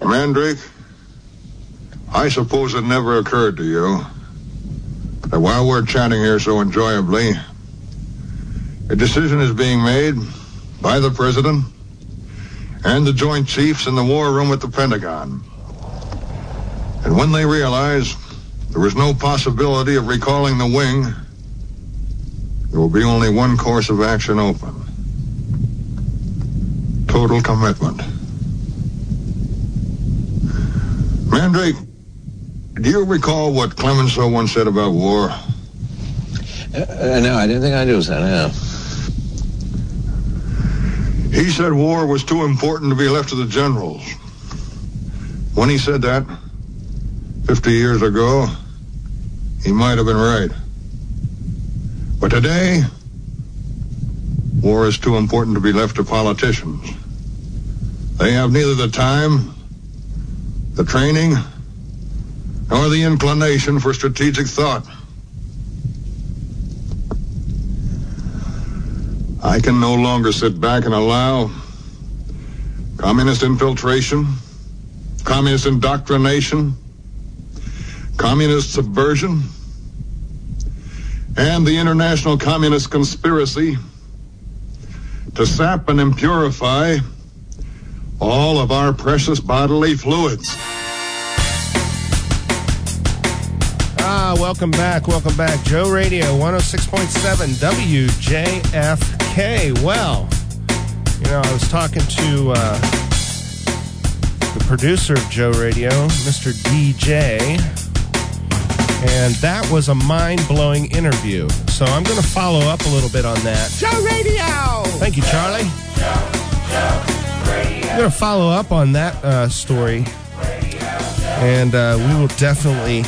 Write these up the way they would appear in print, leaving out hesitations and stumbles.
Mandrake, I suppose it never occurred to you that while we're chatting here so enjoyably, a decision is being made by the President and the Joint Chiefs in the war room at the Pentagon. And when they realize there is no possibility of recalling the wing, there will be only one course of action open. Total commitment. Mandrake, do you recall what Clemenceau once said about war? No, I didn't think I knew that, no. He said war was too important to be left to the generals. When he said that, 50 years ago, he might have been right. But today, war is too important to be left to politicians. They have neither the time, the training, nor the inclination for strategic thought. I can no longer sit back and allow communist infiltration, communist indoctrination, communist subversion, and the international communist conspiracy to sap and impurify all of our precious bodily fluids. Welcome back. Joe Radio 106.7 WJFK. Well, I was talking to the producer of Joe Radio, Mr. DJ, and that was a mind-blowing interview. So I'm going to follow up a little bit on that. Joe Radio! Thank you, Charlie. Joe Radio. I'm going to follow up on that story, and we will definitely,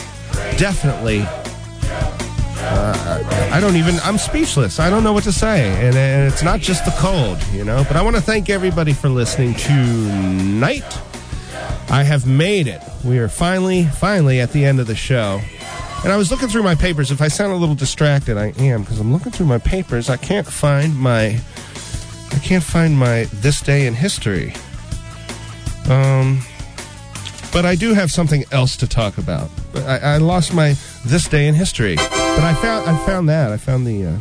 I'm speechless. I don't know what to say, and it's not just the cold, but I want to thank everybody for listening tonight. I have made it. We are finally at the end of the show. And I was looking through my papers. If I sound a little distracted, I am, because I'm looking through my papers. I can't find my This Day in History. But I do have something else to talk about. I lost my This Day in History. But I found that. I found the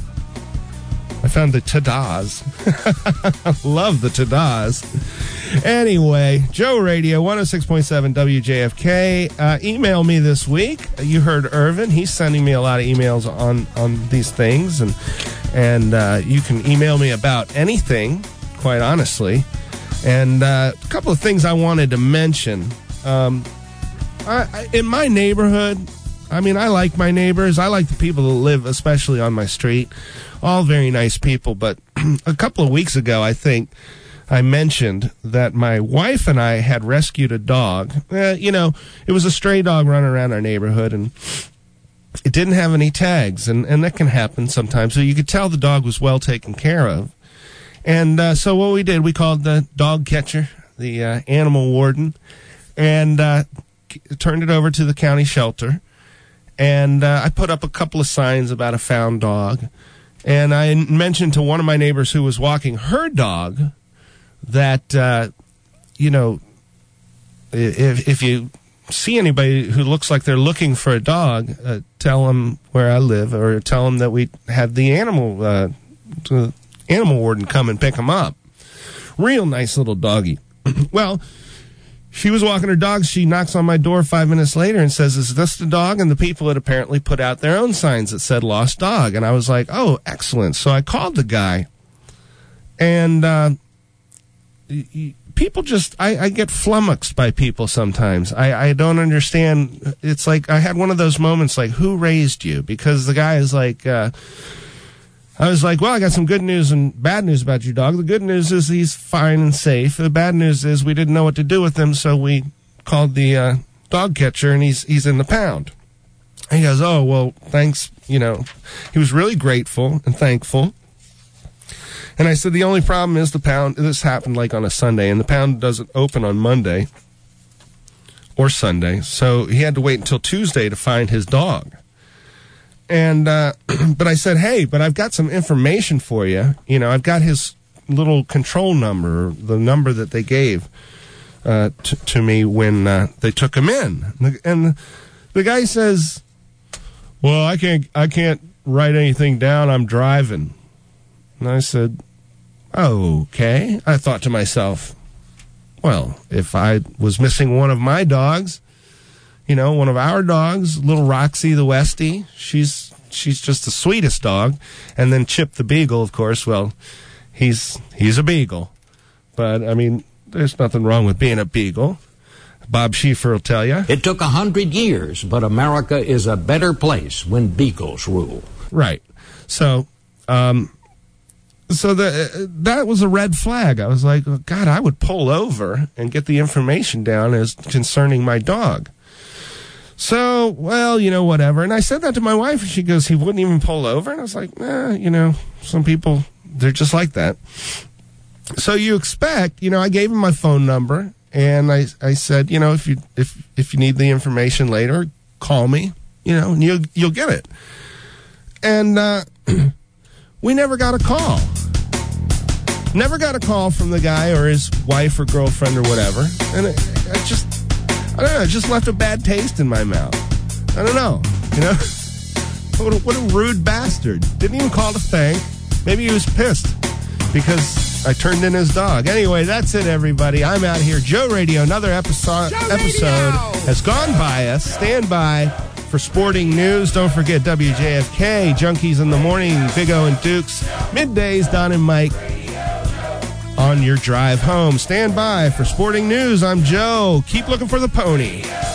ta-das. Love the ta-das. Anyway, Joe Radio 106.7 WJFK. Email me this week. You heard Irvin. He's sending me a lot of emails on these things, and you can email me about anything, quite honestly. And a couple of things I wanted to mention. In my neighborhood, I like my neighbors. I like the people that live, especially on my street. All very nice people. But a couple of weeks ago, I think, I mentioned that my wife and I had rescued a dog. It was a stray dog running around our neighborhood, and it didn't have any tags, and that can happen sometimes. So you could tell the dog was well taken care of. And so what we did, we called the dog catcher, the animal warden, and turned it over to the county shelter. And I put up a couple of signs about a found dog. And I mentioned to one of my neighbors who was walking her dog that, if you see anybody who looks like they're looking for a dog, tell them where I live, or tell them that we had the animal warden come and pick him up. Real nice little doggy. Well, she was walking her dog. She knocks on my door 5 minutes later and says, "Is this the dog?" And the people had apparently put out their own signs that said "lost dog." And I was like, "Oh, excellent." So I called the guy, and people just, I get flummoxed by people sometimes. I don't understand. It's like I had one of those moments like, who raised you? Because the guy is like, I was like, well, I got some good news and bad news about your dog. The good news is he's fine and safe. The bad news is we didn't know what to do with him, so we called the dog catcher, and he's in the pound. And he goes, "Oh, well, thanks." He was really grateful and thankful. And I said, the only problem is the pound, this happened like on a Sunday, and the pound doesn't open on Monday or Sunday, so he had to wait until Tuesday to find his dog. And, but I said, hey, but I've got some information for you. I've got his little control number, the number that they gave to me when they took him in. And the guy says, well, I can't write anything down. I'm driving. And I said, okay. I thought to myself, well, if I was missing one of my dogs, one of our dogs, little Roxy the Westie, she's just the sweetest dog. And then Chip the Beagle, of course, well, he's a beagle. But, I mean, there's nothing wrong with being a beagle. Bob Schieffer will tell you. It took 100 years, but America is a better place when beagles rule. Right. So that was a red flag. I was like, oh, God, I would pull over and get the information down as concerning my dog. So, well, whatever. And I said that to my wife, and she goes, he wouldn't even pull over? And I was like, some people, they're just like that. So you expect, I gave him my phone number, and I said, if you need the information later, call me, and you'll get it. And we never got a call. Never got a call from the guy or his wife or girlfriend or whatever. And it just left a bad taste in my mouth. I don't know, What a rude bastard. Didn't even call to thank. Maybe he was pissed because I turned in his dog. Anyway, that's it, everybody. I'm out here. Joe Radio, another episode has gone by us. Stand by for sporting news. Don't forget WJFK, Junkies in the Morning, Big O and Dukes, middays, Don and Mike on your drive home. Stand by for sporting news. I'm Joe. Keep looking for the pony.